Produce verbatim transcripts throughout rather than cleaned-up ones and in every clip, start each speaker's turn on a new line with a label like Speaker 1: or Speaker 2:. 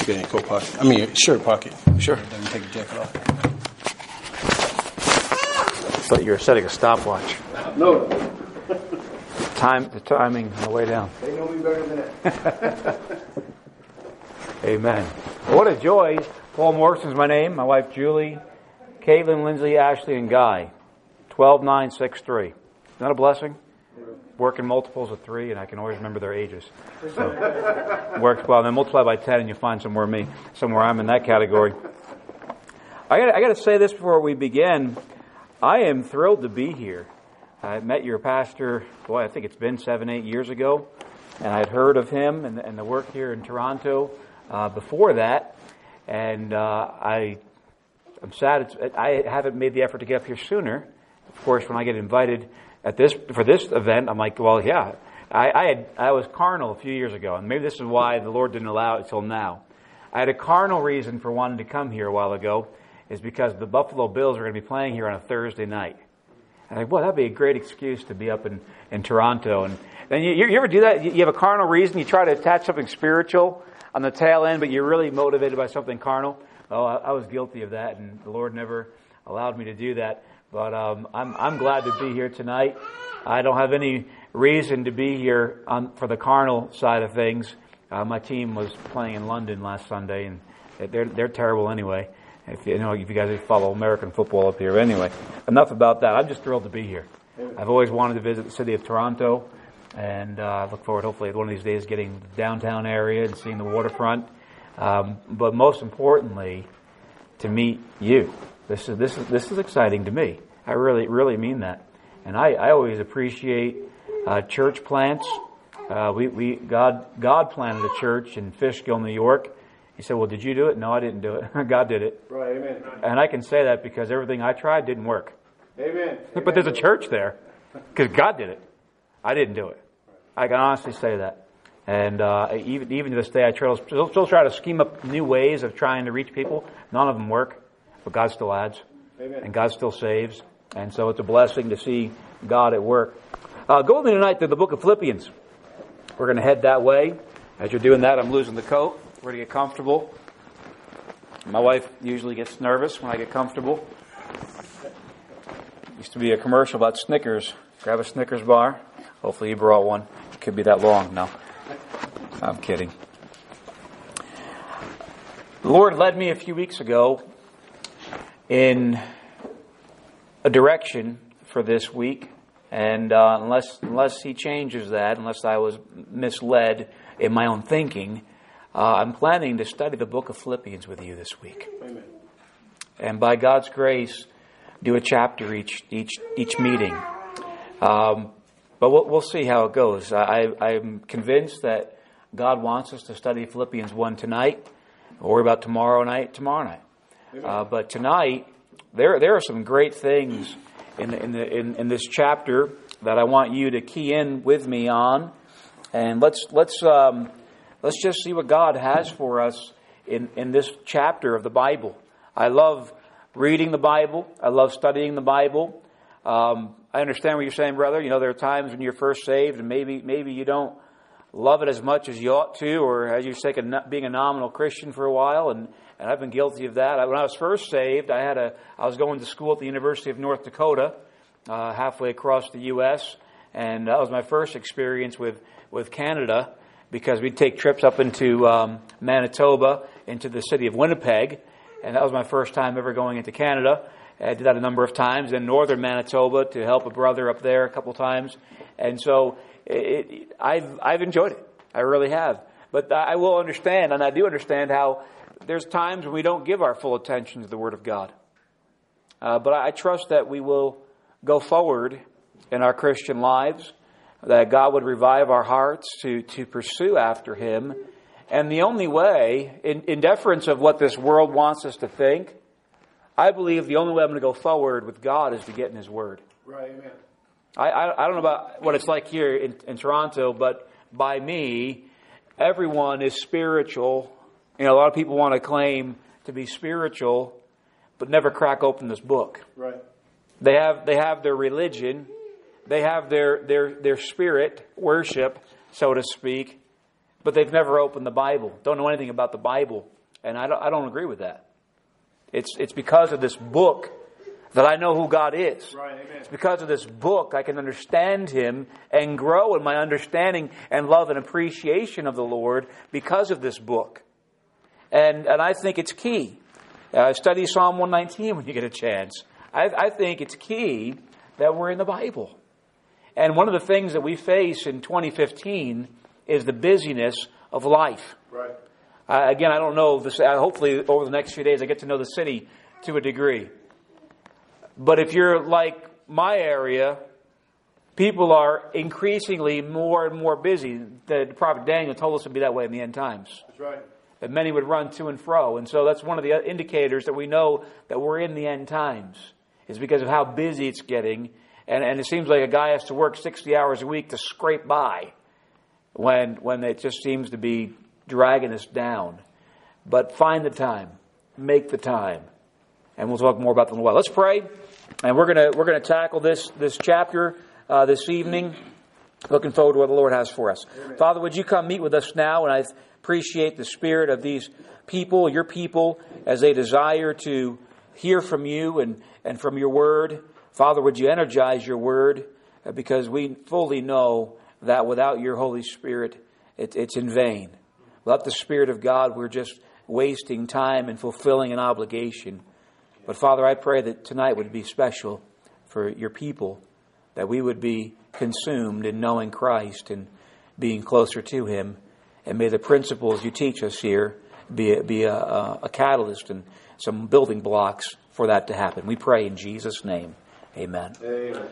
Speaker 1: Get in your coat pocket. I mean, your shirt pocket.
Speaker 2: Sure.
Speaker 1: Then take your jacket off.
Speaker 2: I thought you were setting a stopwatch.
Speaker 1: No.
Speaker 2: Time, the timing on the way down.
Speaker 1: They know me better than that.
Speaker 2: Amen. What a joy. Paul Morrison's my name. My wife Julie, Caitlin, Lindsay, Ashley, and Guy. twelve nine six three. Isn't that a blessing? Working multiples of three, and I can always remember their ages. So, works well. And then multiply by ten, and you find somewhere me, somewhere I'm in that category. I got I got to say this before we begin. I am thrilled to be here. I met your pastor, boy, I think it's been seven, eight years ago, and I'd heard of him and, and the work here in Toronto uh, before that, and uh, I, I'm sad it's, I haven't made the effort to get up here sooner. Of course, when I get invited at this for this event, I'm like, well, yeah, I, I had I was carnal a few years ago, and maybe this is why the Lord didn't allow it until now. I had a carnal reason for wanting to come here a while ago, is because the Buffalo Bills are going to be playing here on a Thursday night. And I thought, well, that'd be a great excuse to be up in, in Toronto. And then you, you ever do that? You have a carnal reason, you try to attach something spiritual on the tail end, but you're really motivated by something carnal. Oh, I, I was guilty of that, and the Lord never allowed me to do that. But um, I'm I'm glad to be here tonight. I don't have any reason to be here on, for the carnal side of things. Uh, my team was playing in London last Sunday, and they're they're terrible anyway. If you, you know, if you guys follow American football up here, anyway. Enough about that. I'm just thrilled to be here. I've always wanted to visit the city of Toronto, and I uh, look forward, hopefully, one of these days, getting the downtown area and seeing the waterfront. Um, but most importantly, to meet you. This is this is this is exciting to me. I really really mean that, and I, I always appreciate uh, church plants. Uh, we we God God planted a church in Fishkill, New York. He said, "Well, did you do it?" No, I didn't do it. God did it.
Speaker 1: Right, amen.
Speaker 2: And I can say that because everything I tried didn't work.
Speaker 1: Amen.
Speaker 2: But there's a church there because God did it. I didn't do it. I can honestly say that. And uh, even even to this day, I try, still, still try to scheme up new ways of trying to reach people. None of them work, but God still adds.
Speaker 1: Amen.
Speaker 2: And God still saves. And so it's a blessing to see God at work. Uh, go with me tonight to the book of Philippians. We're going to head that way. As you're doing that, I'm losing the coat. We're going to get comfortable. My wife usually gets nervous when I get comfortable. Used to be a commercial about Snickers. Grab a Snickers bar. Hopefully you brought one. It could be that long. No. I'm kidding. The Lord led me a few weeks ago in a direction for this week. And uh, unless unless He changes that, unless I was misled in my own thinking, uh, I'm planning to study the book of Philippians with you this week.
Speaker 1: Amen.
Speaker 2: And by God's grace, do a chapter each each each meeting. Um, but we'll, we'll see how it goes. I, I'm convinced that God wants us to study Philippians one tonight. We'll worry about tomorrow night, tomorrow night. Uh, but tonight, there there are some great things in the, in the in, in this chapter that I want you to key in with me on, and let's let's um, let's just see what God has for us in, in this chapter of the Bible. I love reading the Bible. I love studying the Bible. Um, I understand what you're saying, brother. You know, there are times when you're first saved, and maybe maybe you don't love it as much as you ought to, or as you say, being a nominal Christian for a while, and, and I've been guilty of that. When I was first saved, I had a I was going to school at the University of North Dakota, uh, halfway across the U S, and that was my first experience with, with Canada, because we'd take trips up into um, Manitoba, into the city of Winnipeg, and that was my first time ever going into Canada. I did that a number of times in northern Manitoba to help a brother up there a couple times, and so It, it, I've I've enjoyed it. I really have. But I will understand, and I do understand how there's times when we don't give our full attention to the Word of God. Uh, but I trust that we will go forward in our Christian lives, that God would revive our hearts to, to pursue after Him. And the only way, in, in deference of what this world wants us to think, I believe the only way I'm going to go forward with God is to get in His Word.
Speaker 1: Right, amen.
Speaker 2: I, I, I don't know about what it's like here in, in Toronto, but by me, everyone is spiritual. You know, a lot of people want to claim to be spiritual, but never crack open this book.
Speaker 1: Right.
Speaker 2: They have they have their religion, they have their their their spirit worship, so to speak, but they've never opened the Bible, don't know anything about the Bible. And I don't, I don't agree with that. It's, it's because of this book that I know who God is.
Speaker 1: Right, amen.
Speaker 2: It's because of this book I can understand Him and grow in my understanding and love and appreciation of the Lord because of this book. And and I think it's key. Uh, study Psalm one nineteen when you get a chance. I, I think it's key that we're in the Bible. And one of the things that we face in twenty fifteen is the busyness of life.
Speaker 1: Right.
Speaker 2: Uh, again, I don't know. This, uh, hopefully over the next few days I get to know the city to a degree. But if you're like my area, people are increasingly more and more busy. The prophet Daniel told us to be that way in the end times.
Speaker 1: That's right.
Speaker 2: That many would run to and fro. And so that's one of the indicators that we know that we're in the end times, is because of how busy it's getting. And, and it seems like a guy has to work sixty hours a week to scrape by when, when it just seems to be dragging us down. But find the time. Make the time. And we'll talk more about that in a while. Let's pray. And we're gonna we're gonna tackle this this chapter uh, this evening. Looking forward to what the Lord has for us. Amen. Father, would you come meet with us now? And I appreciate the spirit of these people, your people, as they desire to hear from you and, and from your word. Father, would you energize your word? Uh, because we fully know that without your Holy Spirit, it, it's in vain. Without the Spirit of God, we're just wasting time and fulfilling an obligation. But Father, I pray that tonight would be special for your people, that we would be consumed in knowing Christ and being closer to Him. And may the principles you teach us here be a, be a, a catalyst and some building blocks for that to happen. We pray in Jesus' name. Amen.
Speaker 1: Amen.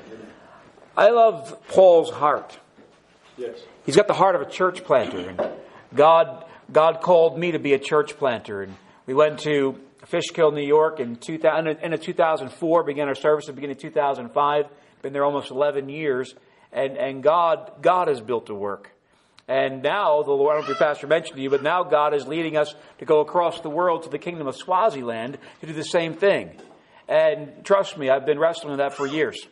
Speaker 2: I love Paul's heart.
Speaker 1: Yes.
Speaker 2: He's got the heart of a church planter. And God, God called me to be a church planter. And we went to Fishkill, New York in, two thousand, in two thousand four, began our service at the beginning of two thousand five. Been there almost eleven years. And, and God, God has built a work. And now, the Lord, I don't know if your pastor mentioned to you, but now God is leading us to go across the world to the kingdom of Swaziland to do the same thing. And trust me, I've been wrestling with that for years.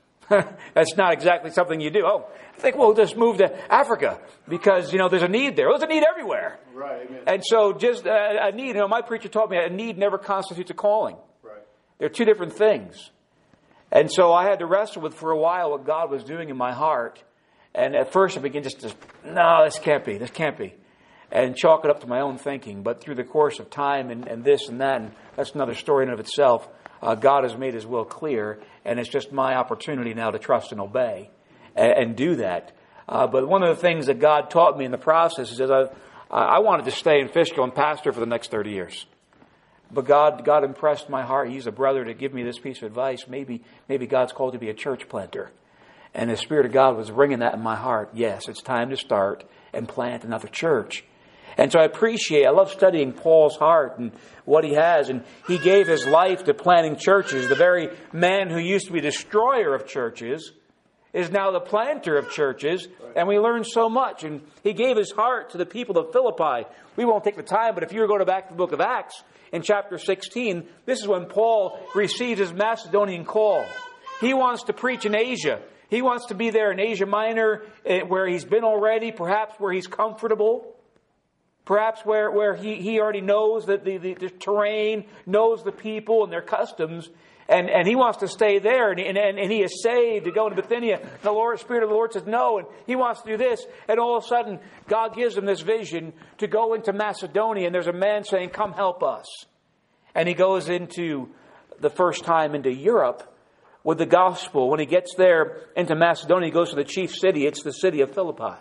Speaker 2: That's not exactly something you do. Oh, I think we'll just move to Africa because, you know, there's a need there. There's a need everywhere.
Speaker 1: Right, amen.
Speaker 2: And so just a, a need, you know, my preacher taught me a need never constitutes a calling.
Speaker 1: Right.
Speaker 2: They're two different things. And so I had to wrestle with for a while what God was doing in my heart. And at first I began just to, no, this can't be, this can't be. And chalk it up to my own thinking. But through the course of time and, and this and that, and that's another story in and of itself, uh, God has made His will clear. And it's just my opportunity now to trust and obey and, and do that. Uh, but one of the things that God taught me in the process is that I, I wanted to stay in Fishkill and pastor for the next thirty years. But God, God impressed my heart. He's a brother to give me this piece of advice. Maybe, maybe God's called to be a church planter. And the Spirit of God was bringing that in my heart. Yes, it's time to start and plant another church. And so I appreciate, I love studying Paul's heart and what he has. And he gave his life to planting churches. The very man who used to be destroyer of churches is now the planter of churches. And we learn so much. And he gave his heart to the people of Philippi. We won't take the time, but if you were going to go back to the book of Acts in chapter sixteen, this is when Paul receives his Macedonian call. He wants to preach in Asia. He wants to be there in Asia Minor, where he's been already, perhaps where he's comfortable, perhaps where, where he, he already knows that the, the, the terrain, knows the people and their customs, and, and he wants to stay there, and, and, and he is saved to go into Bithynia. And the Lord, Spirit of the Lord says no, and he wants to do this, and all of a sudden, God gives him this vision to go into Macedonia, and there's a man saying, come help us. And he goes into, the first time into Europe, with the gospel. When he gets there into Macedonia, he goes to the chief city. It's the city of Philippi.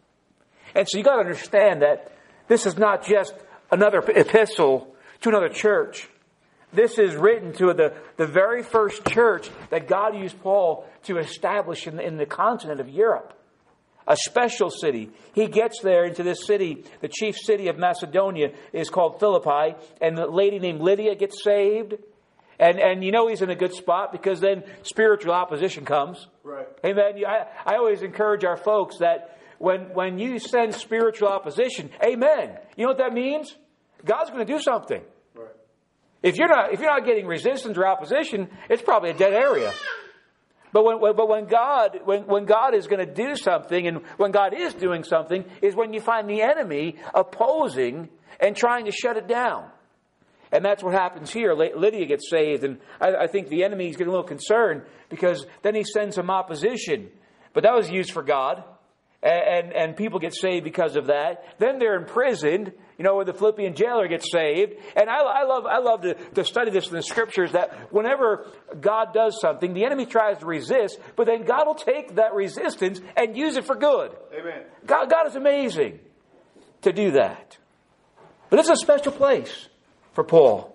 Speaker 2: And so you got to understand that this is not just another epistle to another church. This is written to the, the very first church that God used Paul to establish in the, in the continent of Europe. A special city. He gets there into this city. The chief city of Macedonia is called Philippi. And the lady named Lydia gets saved. And and you know he's in a good spot because then spiritual opposition comes.
Speaker 1: Right.
Speaker 2: Amen. I, I always encourage our folks that when, when you send spiritual opposition, amen. You know what that means? God's going to do something. Right. If you're not if you're not getting resistance or opposition, it's probably a dead area. But when, but when God, when, when God is going to do something, and when God is doing something, is when you find the enemy opposing and trying to shut it down. And that's what happens here. Lydia gets saved, and I, I think the enemy is getting a little concerned because then he sends some opposition. But that was used for God, and, and, and people get saved because of that. Then they're imprisoned, you know, where the Philippian jailer gets saved. And I, I love I love to, to study this in the Scriptures, that whenever God does something, the enemy tries to resist, but then God will take that resistance and use it for good.
Speaker 1: Amen.
Speaker 2: God, God is amazing to do that. But it's a special place for Paul.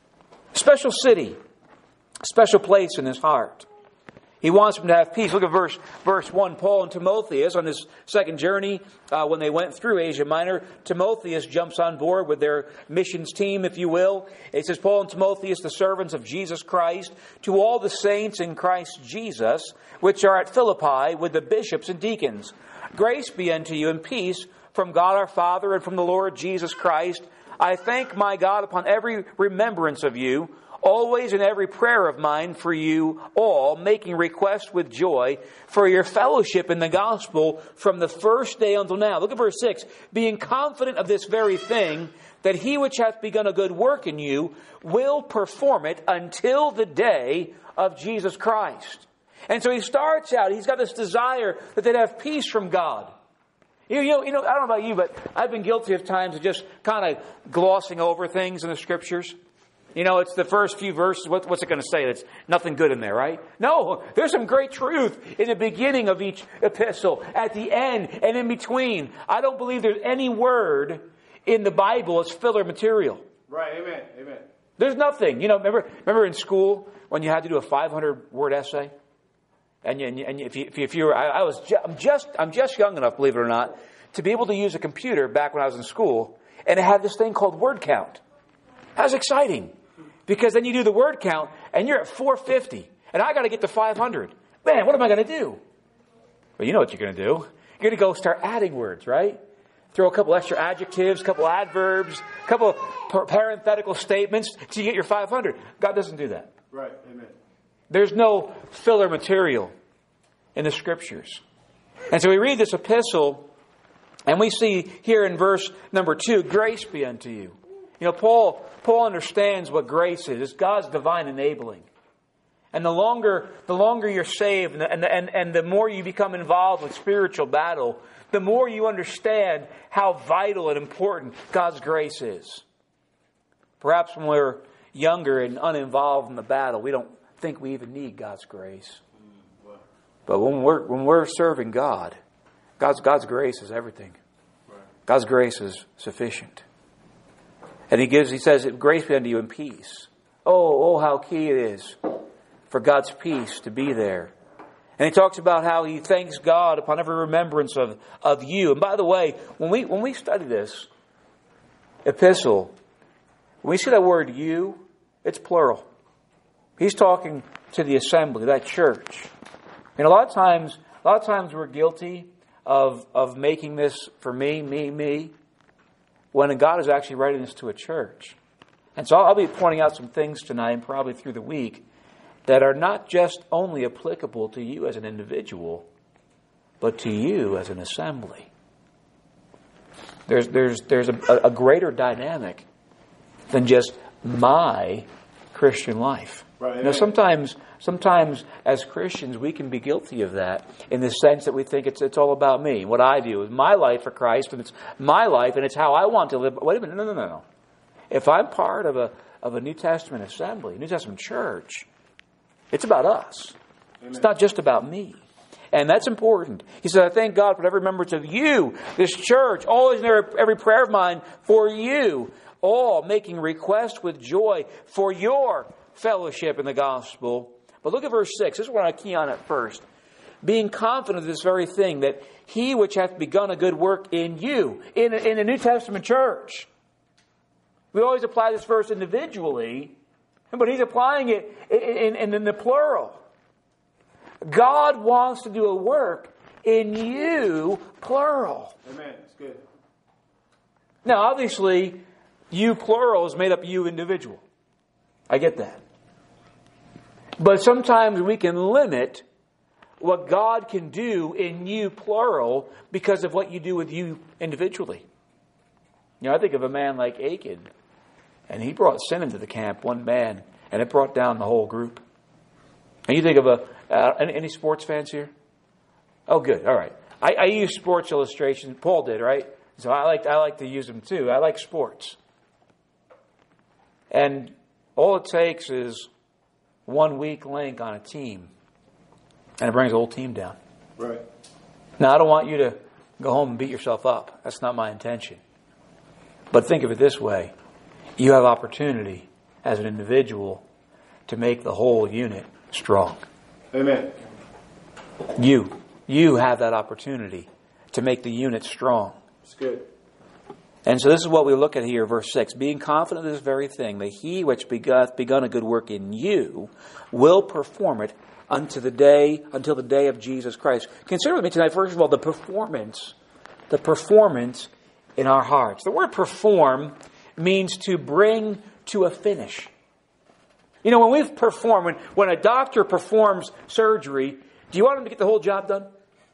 Speaker 2: Special city. Special place in his heart. He wants him to have peace. Look at verse verse one. Paul and Timotheus, on his second journey, uh, when they went through Asia Minor, Timotheus jumps on board with their missions team, if you will. It says, Paul and Timotheus, the servants of Jesus Christ, to all the saints in Christ Jesus, which are at Philippi, with the bishops and deacons. Grace be unto you and peace from God our Father and from the Lord Jesus Christ. I thank my God upon every remembrance of you, always in every prayer of mine for you all, making request with joy for your fellowship in the gospel from the first day until now. Look at verse six. Being confident of this very thing, that he which hath begun a good work in you will perform it until the day of Jesus Christ. And so he starts out, he's got this desire that they'd have peace from God. You know, you know, I don't know about you, but I've been guilty of times of just kind of glossing over things in the Scriptures. You know, it's the first few verses. What, what's it going to say? There's nothing good in there, right? No, there's some great truth in the beginning of each epistle, at the end, and in between. I don't believe there's any word in the Bible as filler material.
Speaker 1: Right, amen, amen.
Speaker 2: There's nothing. You know, remember, remember in school when you had to do a five hundred word essay? And, you, and if you, if you, if you were, I, I was, ju- I'm just, I'm just young enough, believe it or not, to be able to use a computer back when I was in school, and it had this thing called word count. That was exciting, because then you do the word count, and you're at four fifty, and I got to get to five hundred. Man, what am I going to do? Well, you know what you're going to do. You're going to go start adding words, right? Throw a couple extra adjectives, a couple adverbs, a couple parenthetical statements till you get your five hundred. God doesn't do that.
Speaker 1: Right, amen.
Speaker 2: There's no filler material in the Scriptures. And so we read this epistle, and we see here in verse number two, grace be unto you. You know, Paul Paul understands what grace is. It's God's divine enabling. And the longer the longer you're saved, and the, and, the, and, and the more you become involved with spiritual battle, the more you understand how vital and important God's grace is. Perhaps when we're younger and uninvolved in the battle, we don't think we even need God's grace. But when we're when we're serving God, God's God's grace is everything. God's grace is sufficient. And he gives he says, grace be unto you in peace. Oh, oh, how key it is for God's peace to be there. And he talks about how he thanks God upon every remembrance of, of you. And by the way, when we when we study this epistle, when we see that word you, it's plural. He's talking to the assembly, that church. And a lot of times, a lot of times we're guilty of, of making this for me, me, me, when God is actually writing this to a church. And so I'll be pointing out some things tonight and probably through the week that are not just only applicable to you as an individual, but to you as an assembly. There's, there's, there's a, a greater dynamic than just my Christian life.
Speaker 1: Right.
Speaker 2: You know, sometimes, sometimes as Christians, we can be guilty of that in the sense that we think it's it's all about me, what I do is my life for Christ, and it's my life, and it's how I want to live. Wait a minute, no, no, no, no. If I'm part of a of a New Testament assembly, a New Testament church, it's about us. Amen. It's not just about me. And that's important. He said, I thank God for every remembrance of you, this church, always in every, every prayer of mine for you, all making request with joy for your fellowship in the gospel. But look at verse six. This is what I key on at first. Being confident of this very thing, that he which hath begun a good work in you, in a, in a New Testament church. We always apply this verse individually, but he's applying it in, in, in the plural. God wants to do a work in you, plural.
Speaker 1: Amen. That's good.
Speaker 2: Now, obviously, you plural is made up of you individual. I get that. But sometimes we can limit what God can do in you, plural, because of what you do with you individually. You know, I think of a man like Achan, and he brought sin into the camp, one man, and it brought down the whole group. And you think of a, uh, any sports fans here? Oh, good, all right. I, I use sports illustrations. Paul did, right? So I like, I like to use them too. I like sports. And all it takes is one weak link on a team, and it brings the whole team down.
Speaker 1: Right.
Speaker 2: Now, I don't want you to go home and beat yourself up. That's not my intention. But think of it this way. You have opportunity as an individual to make the whole unit strong.
Speaker 1: Amen.
Speaker 2: You. You have that opportunity to make the unit strong.
Speaker 1: It's good.
Speaker 2: And so this is what we look at here, verse six. Being confident of this very thing, that he which beguth, begun a good work in you will perform it unto the day, until the day of Jesus Christ. Consider with me tonight, first of all, the performance, the performance in our hearts. The word perform means to bring to a finish. You know, when we perform, when, when a doctor performs surgery, do you want him to get the whole job done?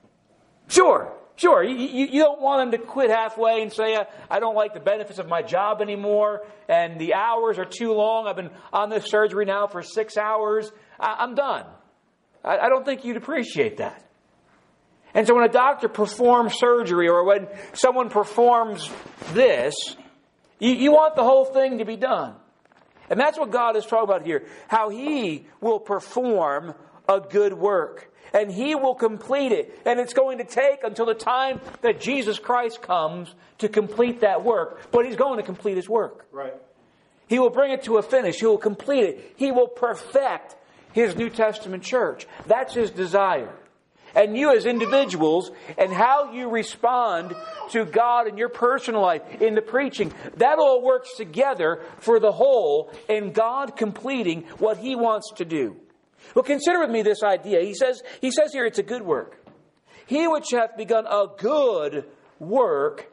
Speaker 2: Sure, sure. You, you, you don't want him to quit halfway and say, I don't like the benefits of my job anymore, and the hours are too long. I've been on this surgery now for six hours. I, I'm done. I don't think you'd appreciate that. And so when a doctor performs surgery, or when someone performs this, you, you want the whole thing to be done. And that's what God is talking about here. How He will perform a good work. And He will complete it. And it's going to take until the time that Jesus Christ comes to complete that work. But He's going to complete His work.
Speaker 1: Right.
Speaker 2: He will bring it to a finish. He will complete it. He will perfect His New Testament church. That's His desire. And you as individuals, and how you respond to God in your personal life, in the preaching, that all works together for the whole, and God completing what He wants to do. Well, consider with me this idea. He says, he says here it's a good work. He which hath begun a good work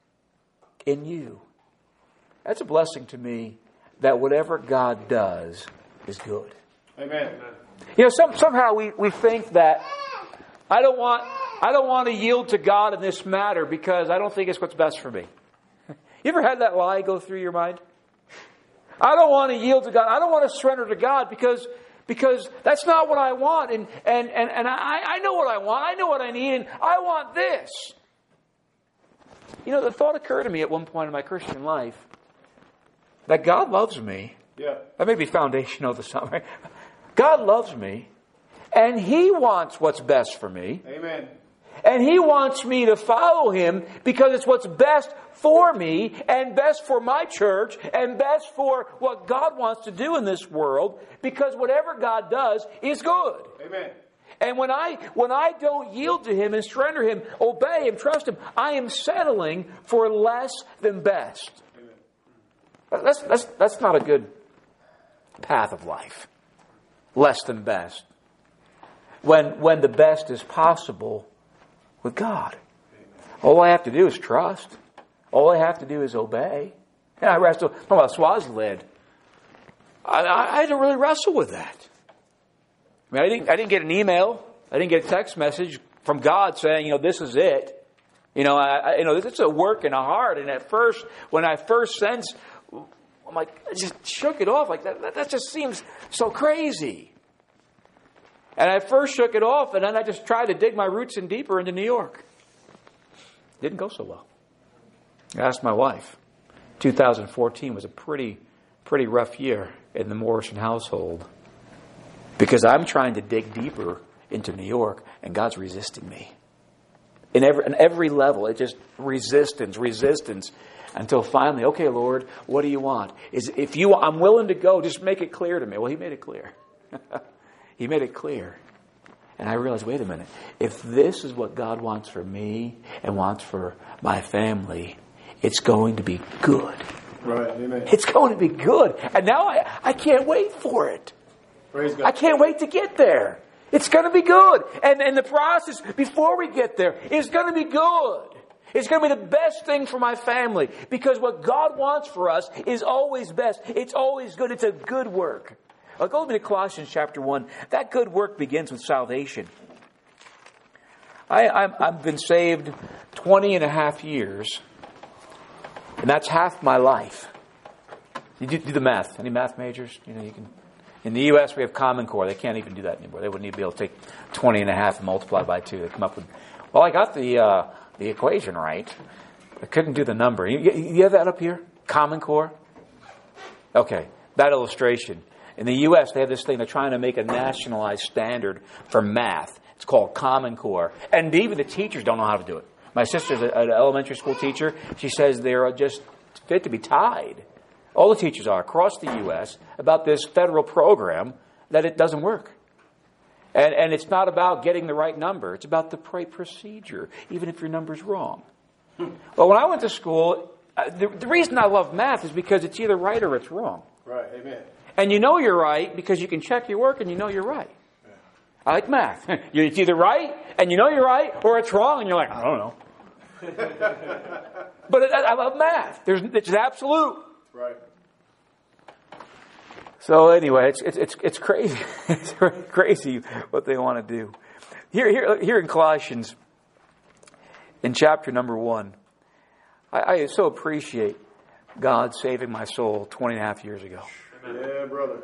Speaker 2: in you. That's a blessing to me, that whatever God does is good.
Speaker 1: Amen.
Speaker 2: You know, some, somehow we, we think that I don't want I don't want to yield to God in this matter because I don't think it's what's best for me. You ever had that lie go through your mind? I don't want to yield to God. I don't want to surrender to God because because that's not what I want. And and, and, and I, I know what I want. I know what I need. And I want this. You know, the thought occurred to me at one point in my Christian life that God loves me.
Speaker 1: Yeah.
Speaker 2: That may be foundational to something. God loves me, and He wants what's best for me.
Speaker 1: Amen.
Speaker 2: And He wants me to follow Him because it's what's best for me, and best for my church, and best for what God wants to do in this world, because whatever God does is good.
Speaker 1: Amen.
Speaker 2: And when I when I don't yield to Him and surrender Him, obey Him, trust Him, I am settling for less than best. Amen. That's, that's, that's not a good path of life. Less than best. When when the best is possible with God. All I have to do is trust. All I have to do is obey. And I wrestle. Talking about Swaziland. I, I, I don't really wrestle with that. I mean, I didn't. I didn't get an email. I didn't get a text message from God saying, you know, this is it. You know, I, I you know, this is a work in the heart. And at first, when I first sensed, I'm like, I just shook it off. Like that, that, that just seems so crazy. And I first shook it off, and then I just tried to dig my roots in deeper into New York. Didn't go so well. I asked my wife. two thousand fourteen was a pretty, pretty rough year in the Morrison household because I'm trying to dig deeper into New York, and God's resisting me. In every, in every level, it just resistance, resistance. Until finally, okay, Lord, what do you want? Is if you, I'm willing to go, just make it clear to me. Well, He made it clear. He made it clear. And I realized, wait a minute. If this is what God wants for me and wants for my family, it's going to be good.
Speaker 1: Right, amen.
Speaker 2: It's going to be good. And now I, I can't wait for it.
Speaker 1: Praise God.
Speaker 2: I can't wait to get there. It's going to be good. And, and the process before we get there is going to be good. It's going to be the best thing for my family. Because what God wants for us is always best. It's always good. It's a good work. Well, go with me to Colossians chapter one. That good work begins with salvation. I, I'm, I've been saved twenty and a half years, and that's half my life. You do, do the math. Any math majors? You know, you can. In the U S, we have Common Core. They can't even do that anymore. They wouldn't even be able to take twenty and a half and multiply by two. They come up with, well, I got the uh, the equation right. I couldn't do the number. You, you have that up here? Common Core? Okay, that illustration. In the U S, they have this thing. They're trying to make a nationalized standard for math. It's called Common Core. And even the teachers don't know how to do it. My sister's an elementary school teacher. She says they're just fit to be tied. All the teachers are across the U S about this federal program that it doesn't work. And, and it's not about getting the right number. It's about the right procedure, even if your number's wrong. Well, when I went to school, uh, the, the reason I love math is because it's either right or it's wrong.
Speaker 1: Right. Amen.
Speaker 2: And you know you're right because you can check your work and you know you're right. Yeah. I like math. It's either right and you know you're right, or it's wrong and you're like, I don't know. But I, I love math. There's, it's absolute.
Speaker 1: Right.
Speaker 2: So anyway, it's it's it's, it's crazy. It's crazy what they want to do. Here here here in Colossians, in chapter number one, I, I so appreciate God saving my soul twenty and a half years ago.
Speaker 1: Yeah, brother.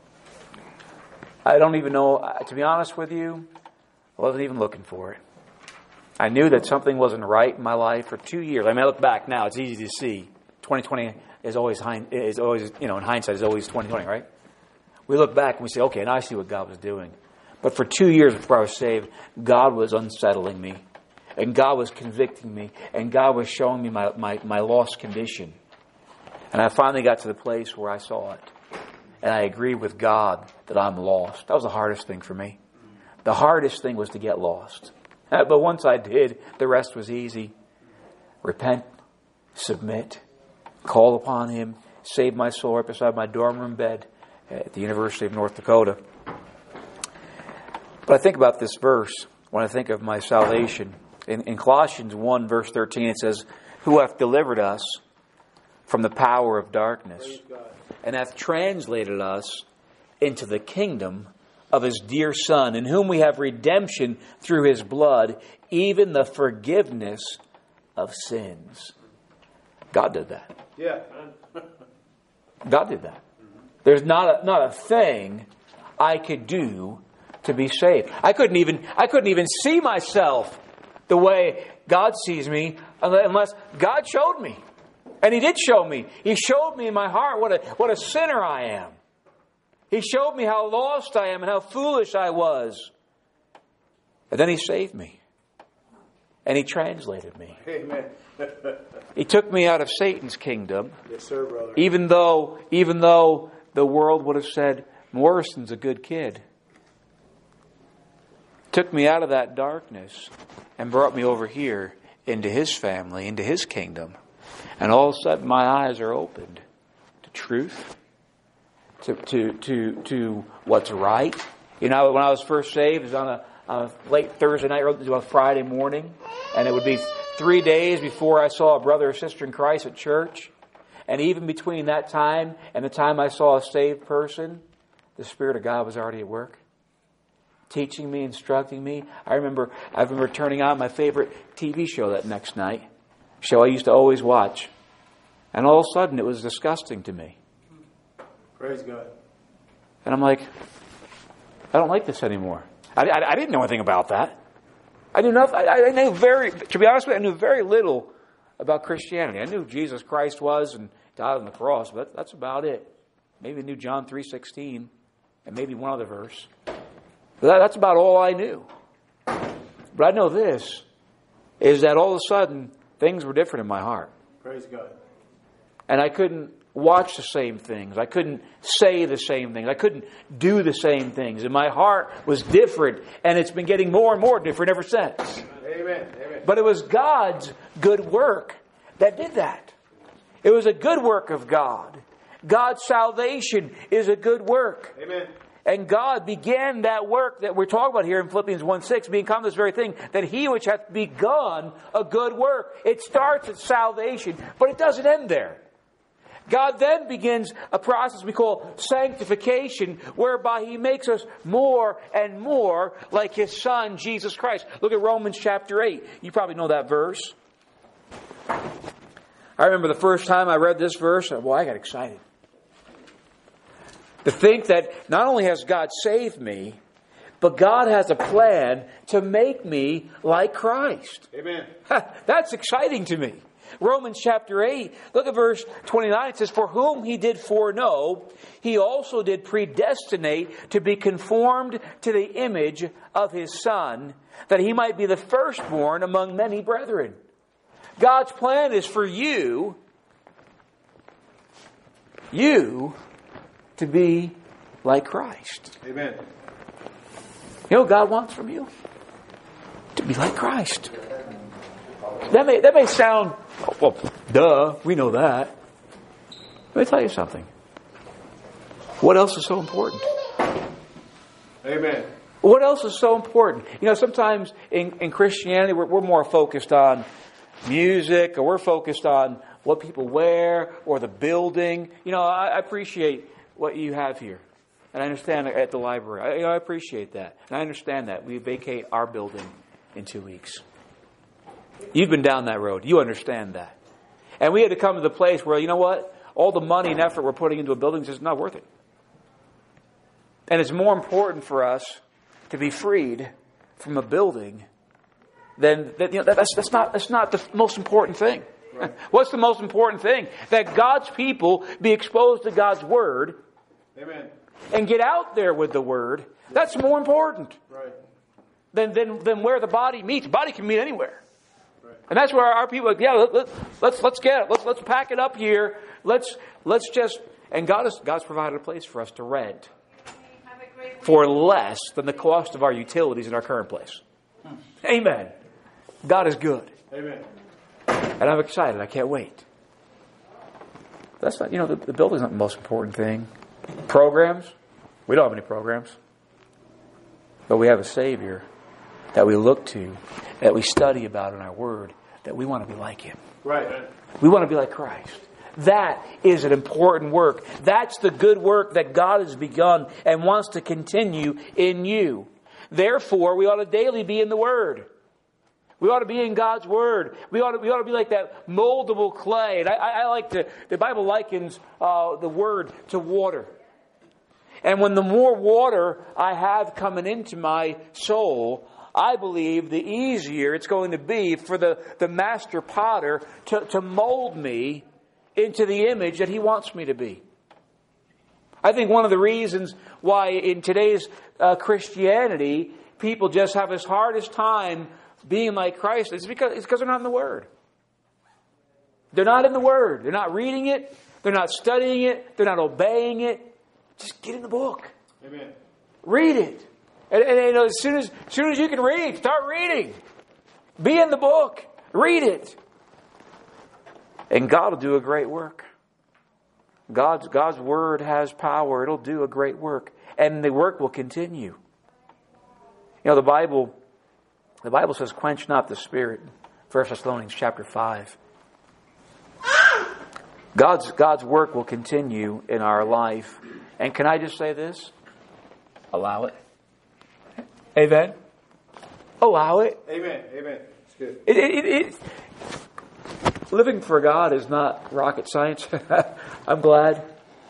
Speaker 2: I don't even know, to be honest with you, I wasn't even looking for it. I knew that something wasn't right in my life for two years. I mean, I look back now; it's easy to see. twenty twenty is always is always you know in hindsight is always twenty twenty, right? We look back and we say, okay, and I see what God was doing. But for two years before I was saved, God was unsettling me, and God was convicting me, and God was showing me my my, my lost condition. And I finally got to the place where I saw it, and I agreed with God that I'm lost. That was the hardest thing for me. The hardest thing was to get lost. But once I did, the rest was easy. Repent, submit, call upon Him, save my soul right beside my dorm room bed at the University of North Dakota. But I think about this verse when I think of my salvation. In, in Colossians one, verse thirteen, it says, "Who hath delivered us from the power of darkness, and hath translated us into the kingdom of His dear Son, in whom we have redemption through His blood, even the forgiveness of sins." God did that.
Speaker 1: Yeah.
Speaker 2: God did that. There's not a, not a thing I could do to be saved. I couldn't even I couldn't even see myself the way God sees me unless God showed me. And He did show me. He showed me in my heart what a what a sinner I am. He showed me how lost I am and how foolish I was. And then He saved me. And He translated me.
Speaker 1: Amen.
Speaker 2: He took me out of Satan's kingdom.
Speaker 1: Yes, sir, brother.
Speaker 2: Even though, even though the world would have said, Morrison's a good kid. Took me out of that darkness and brought me over here into His family, into His kingdom. And all of a sudden my eyes are opened to truth, to to to, to what's right. You know, when I was first saved, it was on a, on a late Thursday night, or a Friday morning, and it would be three days before I saw a brother or sister in Christ at church. And even between that time and the time I saw a saved person, the Spirit of God was already at work, teaching me, instructing me. I remember I remember turning on my favorite T V show that next night, show I used to always watch. And all of a sudden it was disgusting to me.
Speaker 1: Praise God.
Speaker 2: And I'm like, I don't like this anymore. I, I, I didn't know anything about that. I knew nothing. I, I knew very, to be honest with you, I knew very little about Christianity. I knew who Jesus Christ was and died on the cross, but that's about it. Maybe I knew John three sixteen and maybe one other verse. But that, that's about all I knew. But I know this, is that all of a sudden things were different in my heart.
Speaker 1: Praise God.
Speaker 2: And I couldn't watch the same things. I couldn't say the same things. I couldn't do the same things. And my heart was different. And it's been getting more and more different ever since.
Speaker 1: Amen. Amen.
Speaker 2: But it was God's good work that did that. It was a good work of God. God's salvation is a good work.
Speaker 1: Amen.
Speaker 2: And God began that work that we're talking about here in Philippians one six, being come this very thing, that He which hath begun a good work. It starts at salvation, but it doesn't end there. God then begins a process we call sanctification, whereby He makes us more and more like His Son, Jesus Christ. Look at Romans chapter eight. You probably know that verse. I remember the first time I read this verse, well, I got excited. To think that not only has God saved me, but God has a plan to make me like Christ.
Speaker 1: Amen.
Speaker 2: That's exciting to me. Romans chapter eight, look at verse twenty-nine. It says, "For whom He did foreknow, He also did predestinate to be conformed to the image of His Son, that He might be the firstborn among many brethren." God's plan is for you, you, to be like Christ.
Speaker 1: Amen.
Speaker 2: You know what God wants from you? To be like Christ. That may, that may sound, well, duh, we know that. Let me tell you something. What else is so important?
Speaker 1: Amen.
Speaker 2: What else is so important? You know, sometimes in, in Christianity, we're, we're more focused on music, or we're focused on what people wear, or the building. You know, I, I appreciate what you have here. And I understand at the library. I, you know, I appreciate that. And I understand that. We vacate our building in two weeks. You've been down that road. You understand that. And we had to come to the place where, you know what? All the money and effort we're putting into a building is just not worth it. And it's more important for us to be freed from a building than, that, you know, that's, that's, not, that's not the most important thing. Right. What's the most important thing? That God's people be exposed to God's Word.
Speaker 1: Amen.
Speaker 2: And get out there with the Word. That's more important.
Speaker 1: Right.
Speaker 2: Than, than, than where the body meets. The body can meet anywhere.
Speaker 1: Right.
Speaker 2: And that's where our people are like, yeah, let, let, let's let's get it. Let's let's pack it up here. Let's let's just and God has God's provided a place for us to rent for less than the cost of our utilities in our current place. Hmm. Amen. God is good.
Speaker 1: Amen.
Speaker 2: And I'm excited. I can't wait. That's not, you know, the, the building's not the most important thing. Programs? We don't have any programs. But we have a Savior that we look to, that we study about in our Word, that we want to be like Him.
Speaker 1: Right.
Speaker 2: We want to be like Christ. That is an important work. That's the good work that God has begun and wants to continue in you. Therefore, we ought to daily be in the Word. We ought to be in God's Word. We ought to, we ought to be like that moldable clay. And I, I like to, the Bible likens uh, the Word to water. And when the more water I have coming into my soul, I believe the easier it's going to be for the, the master potter to, to mold me into the image that He wants me to be. I think one of the reasons why in today's uh, Christianity, people just have this hardest time being like Christ is because, it's because they're not in the Word. They're not in the Word. They're not reading it. They're not studying it. They're not obeying it. Just get in the book.
Speaker 1: Amen.
Speaker 2: Read it. And, and you know, as soon as, as soon as you can read, start reading. Be in the book. Read it. And God will do a great work. God's, God's Word has power. It'll do a great work. And the work will continue. You know, the Bible... The Bible says, quench not the Spirit. First Thessalonians chapter five. God's, God's work will continue in our life. And can I just say this? Allow it. Amen? Allow it.
Speaker 1: Amen. Amen. It's good.
Speaker 2: It, it, it, it, living for God is not rocket science. I'm glad.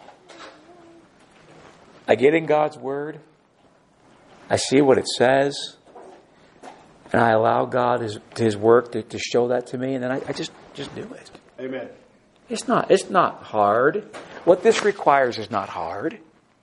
Speaker 2: I get in God's Word. I see what it says. And I allow God His, His work to, to show that to me, and then I, I just, just do it.
Speaker 1: Amen.
Speaker 2: It's not, it's not hard. What this requires is not hard.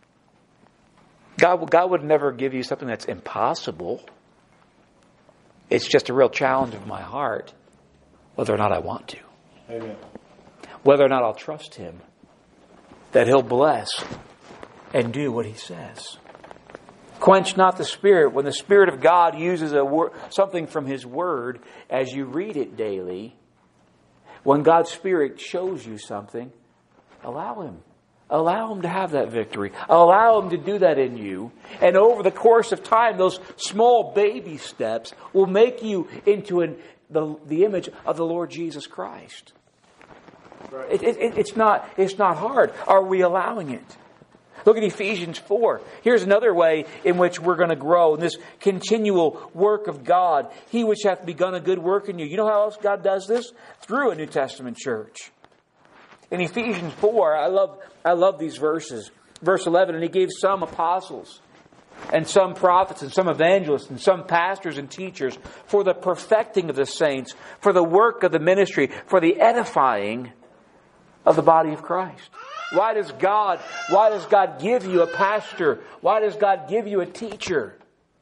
Speaker 2: God, God would never give you something that's impossible. It's just a real challenge of my heart, whether or not I want to.
Speaker 1: Amen.
Speaker 2: Whether or not I'll trust Him, that He'll bless and do what He says. Quench not the Spirit. When the Spirit of God uses a wor- something from His Word, as you read it daily, when God's Spirit shows you something, allow Him. Allow Him to have that victory. Allow Him to do that in you. And over the course of time, those small baby steps will make you into an, the, the image of the Lord Jesus Christ.
Speaker 1: Right.
Speaker 2: It, it, it's not, it's not hard. Are we allowing it? Look at Ephesians four. Here's another way in which we're going to grow in this continual work of God. He which hath begun a good work in you. You know how else God does this? Through a New Testament church. In Ephesians four, I love, I love these verses. Verse eleven, and He gave some apostles, and some prophets, and some evangelists, and some pastors and teachers for the perfecting of the saints, for the work of the ministry, for the edifying of the body of Christ. Why does God, why does God give you a pastor? Why does God give you a teacher?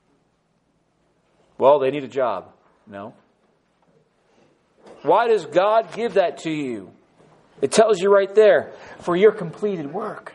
Speaker 2: Well, they need a job. No. Why does God give that to you? It tells you right there, for your completed work.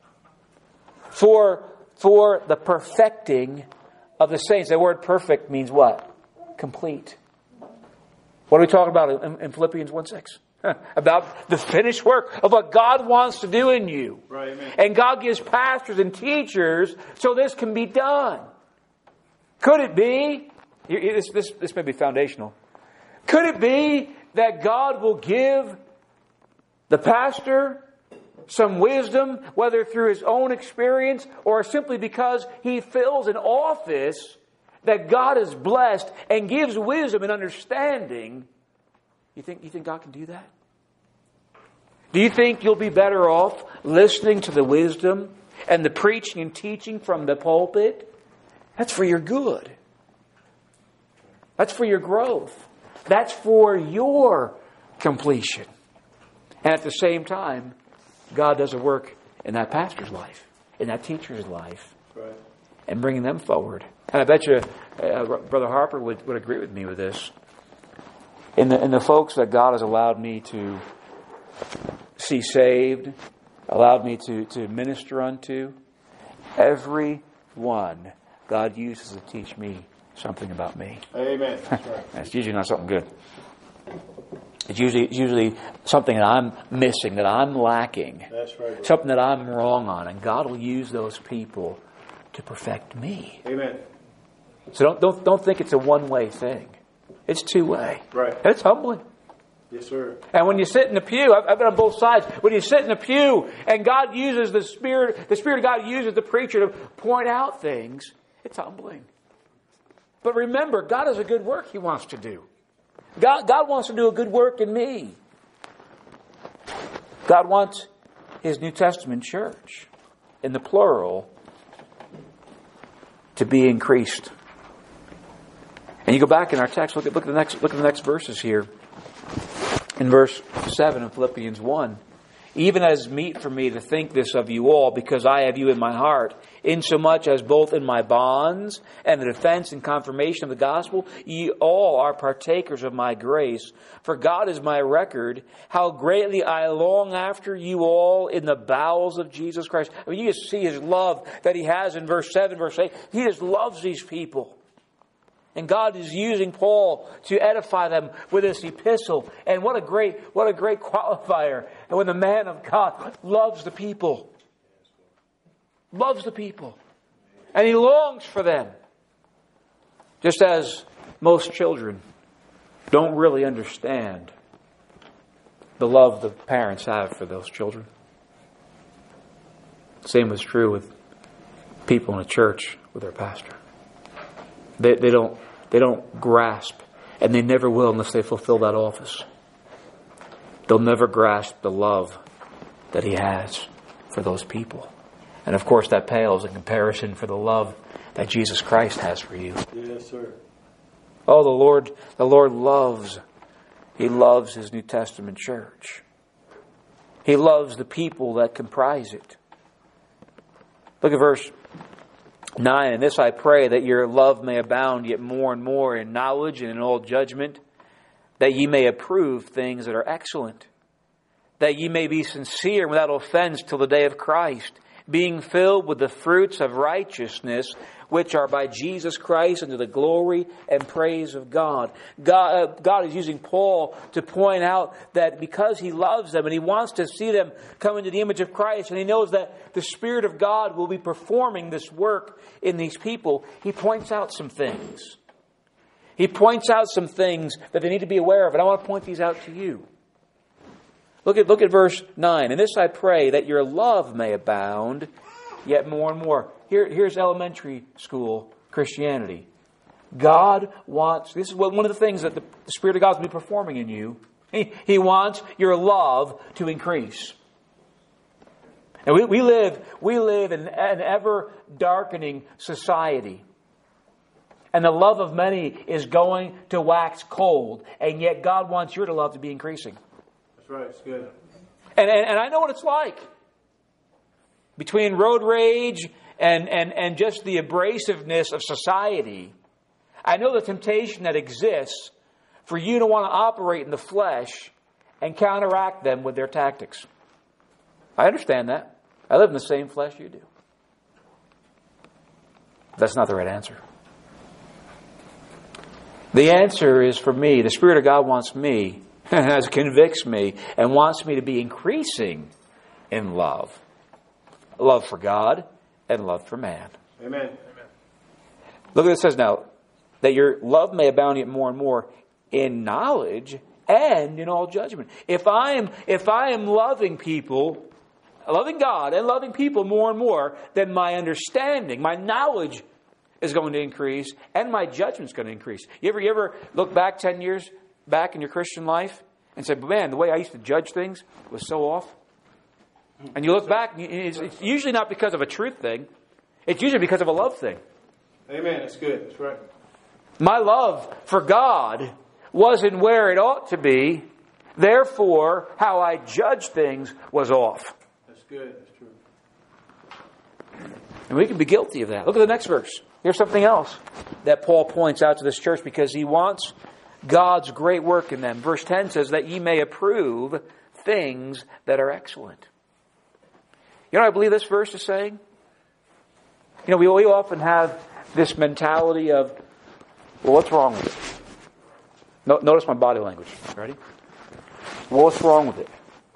Speaker 2: For, for the perfecting of the saints. That word perfect means what? Complete. What are we talking about in, in Philippians one six? About the finished work of what God wants to do in you.
Speaker 1: Right, amen.
Speaker 2: And God gives pastors and teachers so this can be done. Could it be, this, this, this may be foundational, could it be that God will give the pastor some wisdom, whether through his own experience or simply because he fills an office that God has blessed and gives wisdom and understanding? You think, you think God can do that? Do you think you'll be better off listening to the wisdom and the preaching and teaching from the pulpit? That's for your good. That's for your growth. That's for your completion. And at the same time, God does a work in that pastor's life, in that teacher's life,
Speaker 1: Right.
Speaker 2: and bringing them forward. And I bet you uh, Brother Harper would, would agree with me with this. In the, in the folks that God has allowed me to see saved, allowed me to, to minister unto, every one God uses to teach me something about me.
Speaker 1: Amen. That's right.
Speaker 2: It's usually not something good. It's usually, it's usually something that I'm missing, that I'm lacking,
Speaker 1: That's right.
Speaker 2: something that I'm wrong on. And God will use those people to perfect me.
Speaker 1: Amen.
Speaker 2: So don't, don't, don't think it's a one-way thing. It's two-way.
Speaker 1: Right.
Speaker 2: And it's humbling.
Speaker 1: Yes, sir.
Speaker 2: And when you sit in the pew, I've, I've been on both sides. When you sit in the pew and God uses the Spirit, the Spirit of God uses the preacher to point out things, it's humbling. But remember, God has a good work He wants to do. God, God wants to do a good work in me. God wants His New Testament church, in the plural, to be increased. And you go back in our text, look at, look at the next, look at the next verses here. In verse seven of Philippians one, even as meet for me to think this of you all, because I have you in my heart, insomuch as both in my bonds and the defense and confirmation of the gospel, ye all are partakers of my grace. For God is my record, how greatly I long after you all in the bowels of Jesus Christ. I mean, you just see His love that He has in verse seven, verse eight. He just loves these people. And God is using Paul to edify them with this epistle. And what a great, what a great qualifier. And when the man of God loves the people. Loves the people. And he longs for them. Just as most children don't really understand the love the parents have for those children. Same is true with people in a church with their pastor. They, they don't they don't grasp, and they never will unless they fulfill that office. They'll never grasp the love that He has for those people. And of course that pales in comparison for the love that Jesus Christ has for you.
Speaker 1: Yes, sir.
Speaker 2: Oh, the Lord, the Lord loves, He loves His New Testament church. He loves the people that comprise it. Look at verse nine, and this I pray, that your love may abound yet more and more in knowledge and in all judgment, that ye may approve things that are excellent, that ye may be sincere without offense till the day of Christ, being filled with the fruits of righteousness, which are by Jesus Christ unto the glory and praise of God. God, uh, God is using Paul to point out that because He loves them and He wants to see them come into the image of Christ, and He knows that the Spirit of God will be performing this work in these people, He points out some things. He points out some things that they need to be aware of, and I want to point these out to you. Look at, look at verse nine. And this I pray, that your love may abound yet more and more. Here, here's elementary school Christianity. God wants, this is one of the things that the Spirit of God will be performing in you. He, he wants your love to increase. And we, we live, we live in an ever darkening society. And the love of many is going to wax cold. And yet God wants your love to be increasing.
Speaker 1: That's right. It's good.
Speaker 2: And, and, and I know what it's like. Between road rage and, and, and just the abrasiveness of society, I know the temptation that exists for you to want to operate in the flesh and counteract them with their tactics. I understand that. I live in the same flesh you do. That's not the right answer. The answer is for me, the Spirit of God wants me, has convicts me, and wants me to be increasing in love. Love for God and love for man.
Speaker 1: Amen.
Speaker 2: Look what it says now. That your love may abound yet more and more in knowledge and in all judgment. If I am, if I am loving people, loving God and loving people more and more, then my understanding, my knowledge is going to increase and my judgment is going to increase. You ever, you ever look back ten years back in your Christian life and say, man, the way I used to judge things was so off? And you look back, it's usually not because of a truth thing. It's usually because of a love thing.
Speaker 1: Amen. That's good. That's right.
Speaker 2: My love for God wasn't where it ought to be. Therefore, how I judge things was off.
Speaker 1: That's good. That's true.
Speaker 2: And we can be guilty of that. Look at the next verse. Here's something else that Paul points out to this church because he wants God's great work in them. Verse ten says that ye may approve things that are excellent. You know what I believe this verse is saying? You know, we, we often have this mentality of, well, what's wrong with it? No, notice my body language. Ready? Well, what's wrong with it?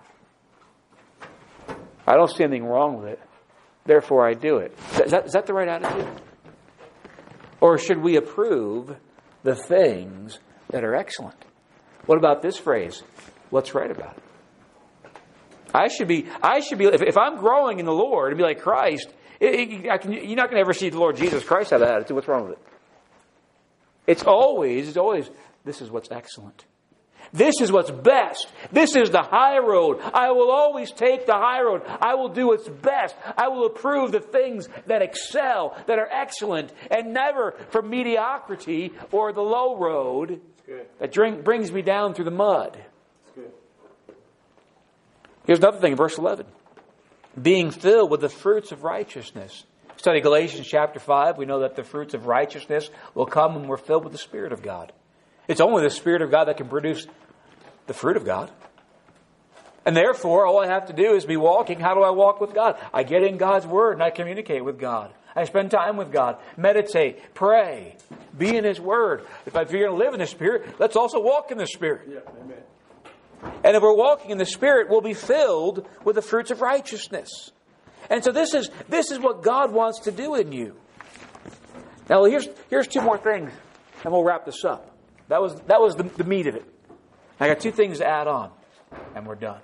Speaker 2: I don't see anything wrong with it. Therefore, I do it. Is that, is that the right attitude? Or should we approve the things that are excellent? What about this phrase? What's right about it? I should be, I should be, if, if I'm growing in the Lord and be like Christ, it, it, I can, you're not going to ever see the Lord Jesus Christ have that attitude. What's wrong with it? It's always, it's always, this is what's excellent. This is what's best. This is the high road. I will always take the high road. I will do what's best. I will approve the things that excel, that are excellent, and never for mediocrity or the low road that drink, brings me down through the mud.
Speaker 1: Good.
Speaker 2: Here's another thing in verse eleven. Being filled with the fruits of righteousness. Study Galatians chapter five. We know that the fruits of righteousness will come when we're filled with the Spirit of God. It's only the Spirit of God that can produce the fruit of God. And therefore, all I have to do is be walking. How do I walk with God? I get in God's Word and I communicate with God. I spend time with God. Meditate. Pray. Be in His Word. If you're going to live in the Spirit, let's also walk in the Spirit.
Speaker 1: Yeah, amen.
Speaker 2: And if we're walking in the Spirit, we'll be filled with the fruits of righteousness. And so this is this is what God wants to do in you. Now, here's here's two more things, and we'll wrap this up. That was that was the, the meat of it. I got two things to add on, and we're done.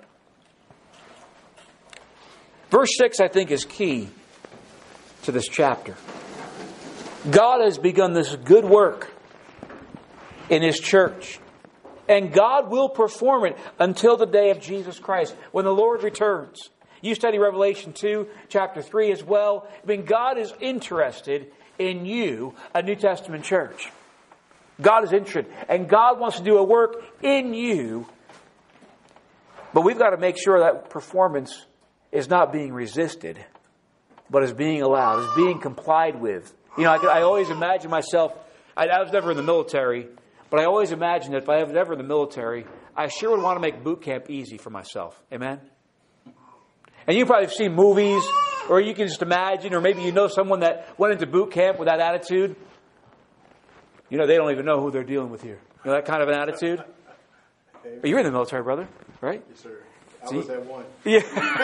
Speaker 2: Verse six, I think, is key to this chapter. God has begun this good work in His church. And God will perform it until the day of Jesus Christ, when the Lord returns. You study Revelation two, chapter three as well. I mean, God is interested in you, a New Testament church. God is interested. And God wants to do a work in you. But we've got to make sure that performance is not being resisted, but is being allowed, is being complied with. You know, I, I always imagine myself, I, I was never in the military, but I always imagine that if I was ever in the military, I sure would want to make boot camp easy for myself. Amen? And you probably have seen movies, or you can just imagine, or maybe you know someone that went into boot camp with that attitude. You know, they don't even know who they're dealing with here. You know, that kind of an attitude? You're in the military, brother, right?
Speaker 1: Yes, sir. I
Speaker 2: See?
Speaker 1: was at one.
Speaker 2: Yeah.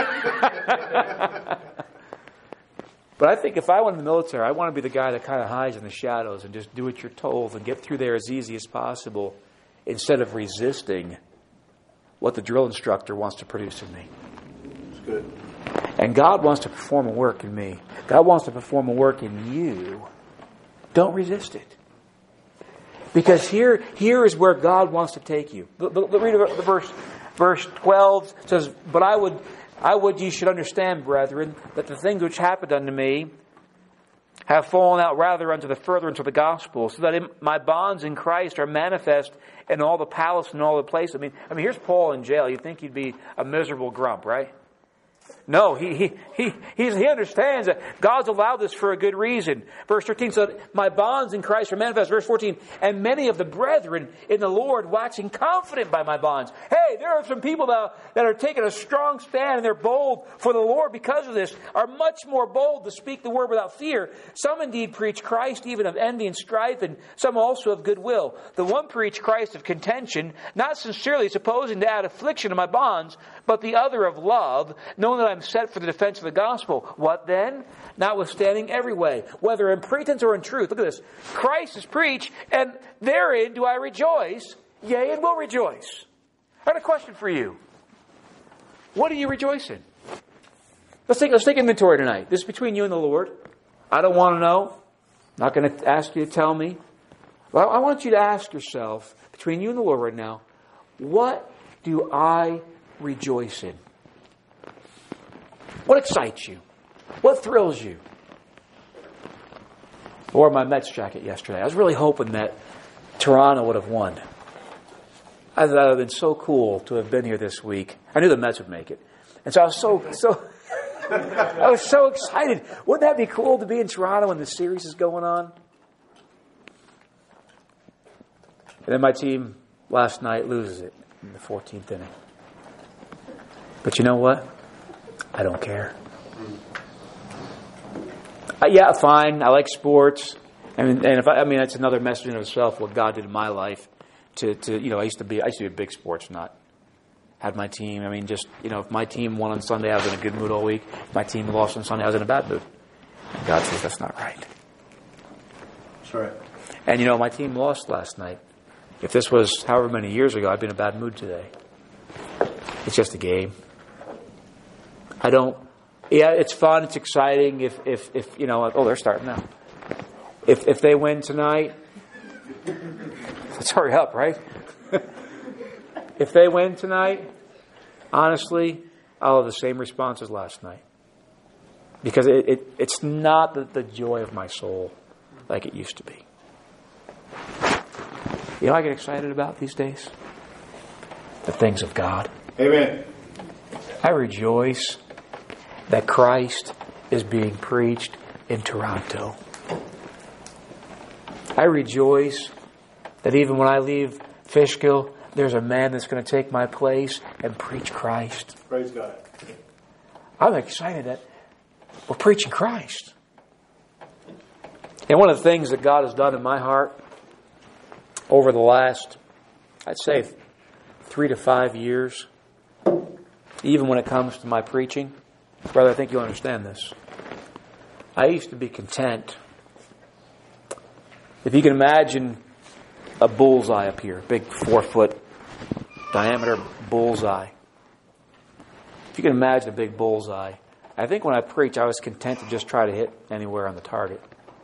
Speaker 2: But I think if I went in the military, I want to be the guy that kind of hides in the shadows and just do what you're told and get through there as easy as possible instead of resisting what the drill instructor wants to produce in me.
Speaker 1: It's good.
Speaker 2: And God wants to perform a work in me. God wants to perform a work in you. Don't resist it. Because here, here is where God wants to take you. Look, look, read the verse, verse twelve says, "But I would, I would ye should understand, brethren, that the things which happened unto me have fallen out rather unto the furtherance of the gospel, so that in my bonds in Christ are manifest in all the palace and all the place." I mean, I mean, here's Paul in jail. You'd think he'd be a miserable grump, right? No, he he he he's, he understands that God's allowed this for a good reason. Verse thirteen, "So that my bonds in Christ are manifest." Verse fourteen, "And many of the brethren in the Lord waxing confident by my bonds." Hey, there are some people that, that are taking a strong stand and they're bold for the Lord because of this, are much more bold to speak the word without fear. Some indeed preach Christ even of envy and strife, and some also of goodwill. The one preach Christ of contention, not sincerely supposing to add affliction to my bonds, but the other of love, knowing that I'm set for the defense of the gospel. What then? Notwithstanding every way, whether in pretense or in truth. Look at this. Christ is preached, and therein do I rejoice, yea, and will rejoice. I have a question for you. What do you rejoice in? Let's take, let's take inventory tonight. This is between you and the Lord. I don't want to know. I'm not going to ask you to tell me. Well, I want you to ask yourself, between you and the Lord right now, what do I rejoice in? What excites you? What thrills you? I wore my Mets jacket yesterday. I was really hoping that Toronto would have won. I thought it would have been so cool to have been here this week. I knew the Mets would make it. And so I was so, so, I was so excited. Wouldn't that be cool to be in Toronto when the series is going on? And then my team last night loses it in the fourteenth inning. But you know what? I don't care. Uh, yeah, fine. I like sports. I mean, and if I, I mean, that's another message in itself. What God did in my life. To, to you know, I used to be, I used to be a big sports nut. Had my team. I mean, just you know, if my team won on Sunday, I was in a good mood all week. If my team lost on Sunday, I was in a bad mood. And God says that's not right.
Speaker 1: That's right.
Speaker 2: And you know, my team lost last night. If this was however many years ago, I'd be in a bad mood today. It's just a game. I don't. Yeah, it's fun. It's exciting. If if if you know, oh, they're starting now. If if they win tonight, let's hurry up, right? If they win tonight, honestly, I'll have the same response as last night, because it, it it's not the, the joy of my soul like it used to be. You know, what I get excited about these days the things of God.
Speaker 1: Amen.
Speaker 2: I rejoice that Christ is being preached in Toronto. I rejoice that even when I leave Fishkill, there's a man that's going to take my place and preach Christ.
Speaker 1: Praise God.
Speaker 2: I'm excited that we're preaching Christ. And one of the things that God has done in my heart over the last, I'd say, three to five years, even when it comes to my preaching, brother, I think you'll understand this. I used to be content. If you can imagine a bullseye up here, big four-foot diameter bullseye. If you can imagine a big bullseye, I think when I preach, I was content to just try to hit anywhere on the target.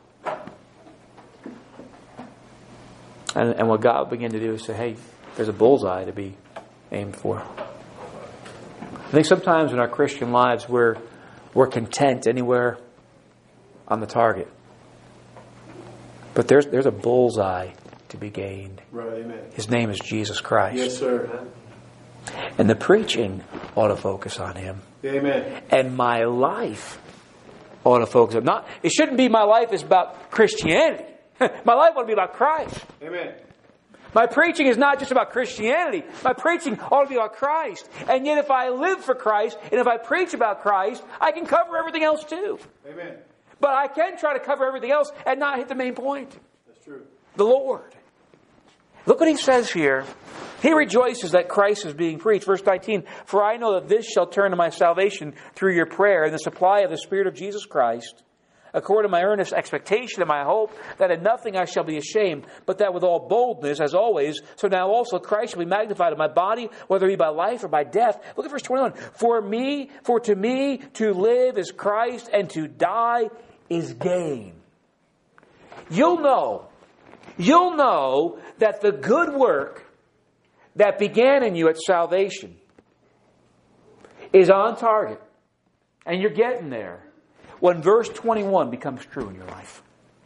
Speaker 2: And, and what God began to do is say, hey, there's a bullseye to be aimed for. I think sometimes in our Christian lives we're we're content anywhere on the target. But there's there's a bullseye to be gained.
Speaker 1: Right, amen.
Speaker 2: His name is Jesus Christ.
Speaker 1: Yes, sir.
Speaker 2: And the preaching ought to focus on Him.
Speaker 1: Amen.
Speaker 2: And my life ought to focus on not it shouldn't be my life is about Christianity. My life ought to be about Christ.
Speaker 1: Amen.
Speaker 2: My preaching is not just about Christianity. My preaching ought to be about Christ. And yet if I live for Christ, and if I preach about Christ, I can cover everything else too.
Speaker 1: Amen.
Speaker 2: But I can try to cover everything else and not hit the main point.
Speaker 1: That's true.
Speaker 2: The Lord. Look what he says here. He rejoices that Christ is being preached. Verse nineteen, for I know that this shall turn to my salvation through your prayer and the supply of the Spirit of Jesus Christ. according to my earnest expectation and my hope, that in nothing I shall be ashamed, but that with all boldness, as always, so now also Christ shall be magnified in my body, whether it be by life or by death. Look at verse twenty-one. For me, for to me to live is Christ, and to die is gain. You'll know, you'll know that the good work that began in you at salvation is on target. And you're getting there when verse twenty-one becomes true in your life.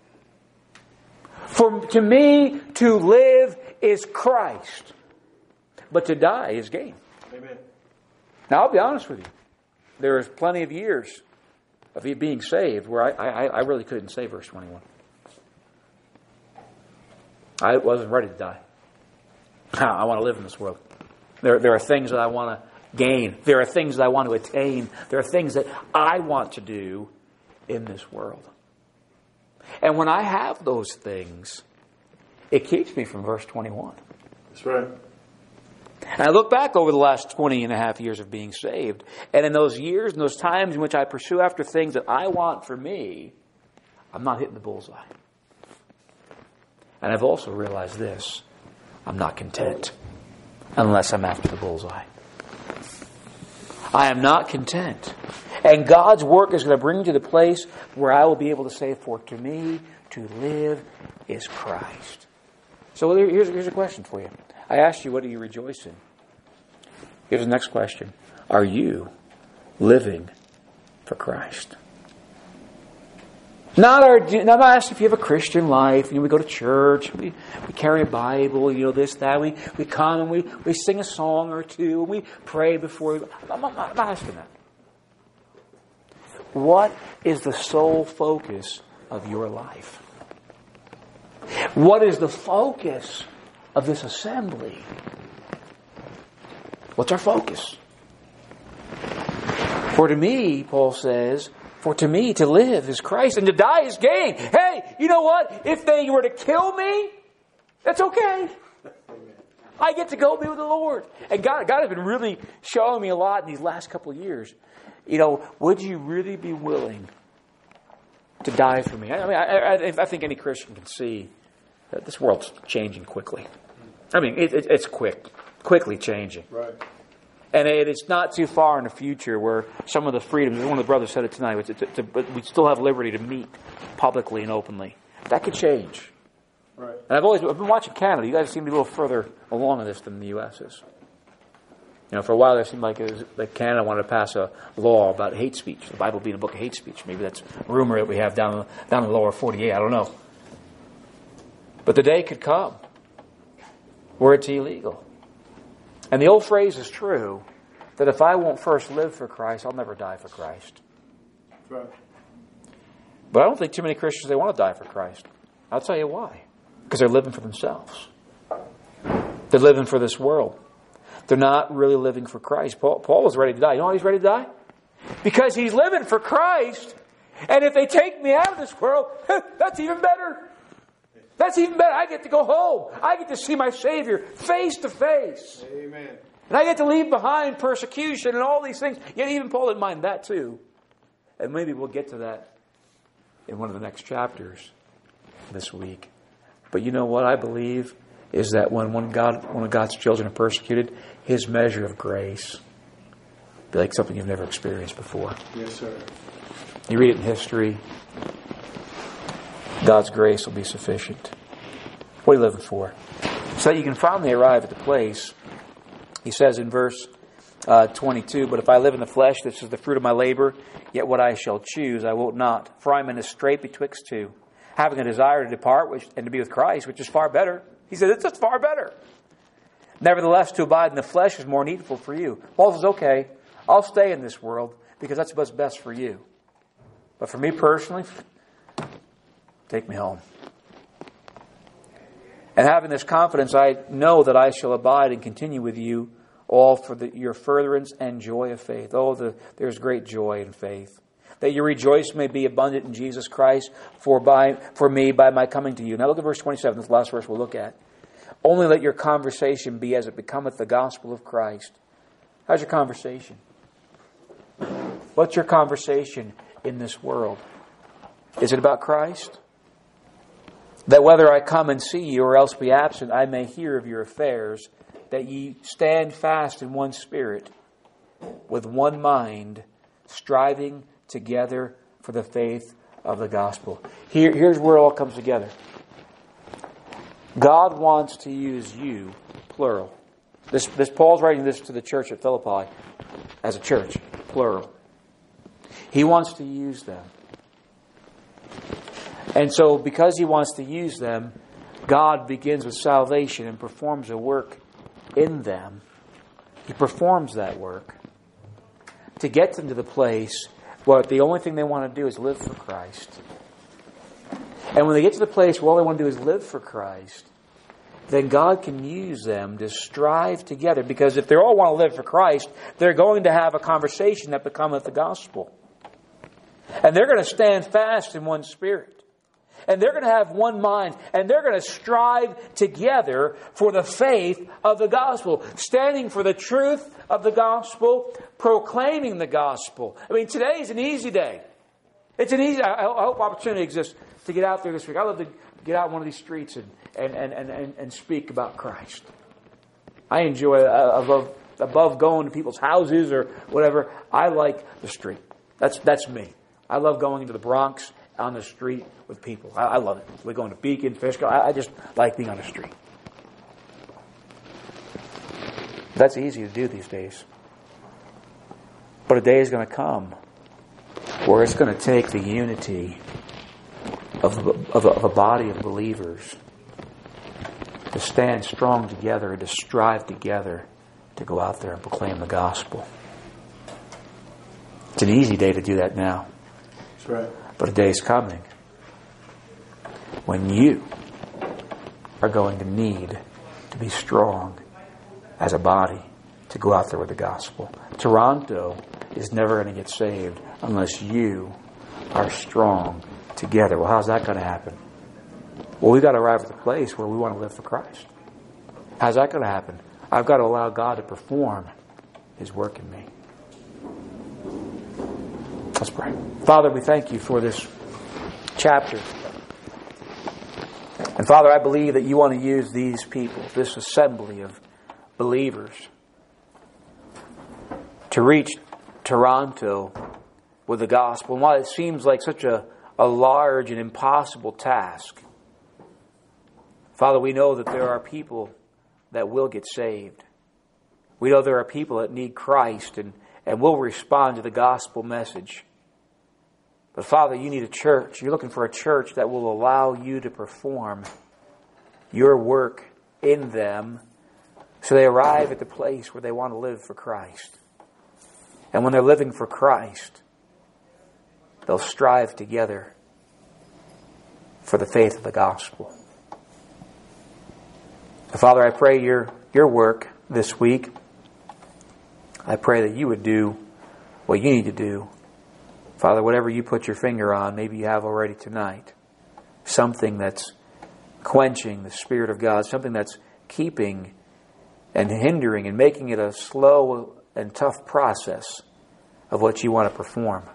Speaker 2: For to me, to live is Christ, but to die is gain.
Speaker 1: Amen.
Speaker 2: Now, I'll be honest with you. There is plenty of years of you being saved where I, I, I really couldn't say verse twenty-one. I wasn't ready to die. I want to live in this world. There, there are things that I want to gain. There are things that I want to attain. There are things that I want to do in this world. And when I have those things, it keeps me from verse twenty-one.
Speaker 1: That's right.
Speaker 2: And I look back over the last twenty and a half years of being saved. And in those years and those times in which I pursue after things that I want for me, I'm not hitting the bullseye. And I've also realized this. I'm not content unless I'm after the bullseye. I am not content. And God's work is going to bring me to the place where I will be able to say, for to me to live is Christ. So here's, here's a question for you. I asked you, what do you rejoice in? Here's the next question. Are you living for Christ? Not our, I'm not asking if you have a Christian life. You know, we go to church, we, we carry a Bible, you know, this, that. We, we come and we, we sing a song or two, and we pray before we go. I'm not, I'm not asking that. What is the sole focus of your life? What is the focus of this assembly? What's our focus? For to me, Paul says, for to me to live is Christ and to die is gain. Hey, you know what? If they were to kill me, that's okay. I get to go be with the Lord. And God, God has been really showing me a lot in these last couple of years. You know, would you really be willing to die for me? I mean, I, I, I think any Christian can see that this world's changing quickly. I mean, it, it, it's quick, quickly changing.
Speaker 1: Right.
Speaker 2: And it, it's not too far in the future where some of the freedoms, one of the brothers said it tonight, it's, it's, it's, but we still have liberty to meet publicly and openly. That could change.
Speaker 1: Right.
Speaker 2: And I've always I've been watching Canada. You guys seem to be a little further along in this than the U S is. You know, for a while there seemed like it was, like Canada wanted to pass a law about hate speech. The Bible being a book of hate speech. Maybe that's a rumor that we have down down in the lower forty-eight. I don't know. But the day could come where it's illegal. And the old phrase is true, that if I won't first live for Christ, I'll never die for Christ.
Speaker 1: Right.
Speaker 2: But I don't think too many Christians, they want to die for Christ. I'll tell you why. Because they're living for themselves. They're living for this world. They're not really living for Christ. Paul, Paul was ready to die. You know why he's ready to die? Because he's living for Christ. And if they take me out of this world, that's even better. That's even better. I get to go home. I get to see my Savior face to face.
Speaker 1: Amen.
Speaker 2: And I get to leave behind persecution and all these things. Yet even Paul didn't mind that too. And maybe we'll get to that in one of the next chapters this week. But you know what I believe is that when one, God, one of God's children are persecuted, His measure of grace will be like something you've never experienced before.
Speaker 1: Yes, sir.
Speaker 2: You read it in history. God's grace will be sufficient. What are you living for? So that you can finally arrive at the place. He says in verse uh, twenty-two, but if I live in the flesh, this is the fruit of my labor, yet what I shall choose I will not. For I am in a strait betwixt two, having a desire to depart which, and to be with Christ, which is far better. He says, it's just far better. Nevertheless, to abide in the flesh is more needful for you. Paul says, okay, I'll stay in this world because that's what's best for you. But for me personally, take me home. And having this confidence, I know that I shall abide and continue with you all for the, your furtherance and joy of faith. Oh, the, there's great joy in faith. That your rejoice may be abundant in Jesus Christ for by for me by my coming to you. Now look at verse twenty-seven, this last verse we'll look at. Only let your conversation be as it becometh the gospel of Christ. How's your conversation? What's your conversation in this world? Is it about Christ? That whether I come and see you or else be absent, I may hear of your affairs, that ye stand fast in one spirit, with one mind, striving together for the faith of the gospel. Here, here's where it all comes together. God wants to use you, plural. This, this Paul's writing this to the church at Philippi as a church, plural. He wants to use them. And so because He wants to use them, God begins with salvation and performs a work in them. He performs that work to get them to the place where the only thing they want to do is live for Christ. And when they get to the place where all they want to do is live for Christ, then God can use them to strive together. Because if they all want to live for Christ, they're going to have a conversation that becometh the gospel. And they're going to stand fast in one spirit. And they're going to have one mind. And they're going to strive together for the faith of the gospel. Standing for the truth of the gospel. Proclaiming the gospel. I mean, today is an easy day. It's an easy... I hope opportunity exists to get out there this week. I love to get out on one of these streets and, and, and, and, and speak about Christ. I enjoy it. Above, above going to people's houses or whatever, I like the street. That's, that's me. I love going into the Bronx on the street with people. I, I love it. We're going to Beacon, Fishkill. I, I just like being on the street. That's easy to do these days. But a day is going to come where it's going to take the unity of, of, of a body of believers to stand strong together and to strive together to go out there and proclaim the gospel. It's an easy day to do that now.
Speaker 1: That's right.
Speaker 2: But a day is coming when you are going to need to be strong as a body to go out there with the gospel. Toronto is never going to get saved unless you are strong together. Well, how's that going to happen? Well, we've got to arrive at the place where we want to live for Christ. How's that going to happen? I've got to allow God to perform His work in me. Let's pray. Father, we thank You for this chapter. And Father, I believe that You want to use these people, this assembly of believers, to reach Toronto with the gospel. And while it seems like such a, a large and impossible task, Father, we know that there are people that will get saved. We know there are people that need Christ and, and will respond to the gospel message. But Father, You need a church. You're looking for a church that will allow You to perform Your work in them so they arrive at the place where they want to live for Christ. And when they're living for Christ, they'll strive together for the faith of the gospel. Father, I pray your, your work this week. I pray that You would do what You need to do. Father, whatever You put your finger on, maybe You have already tonight. Something that's quenching the Spirit of God. Something that's keeping and hindering and making it a slow and tough process of what You want to perform.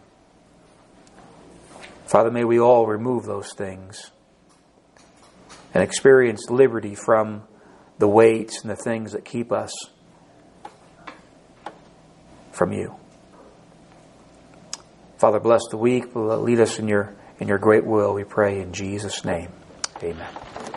Speaker 2: Father, may we all remove those things and experience liberty from the weights and the things that keep us from You. Father, bless the week. Lead us in your, in your great will, we pray in Jesus' name. Amen.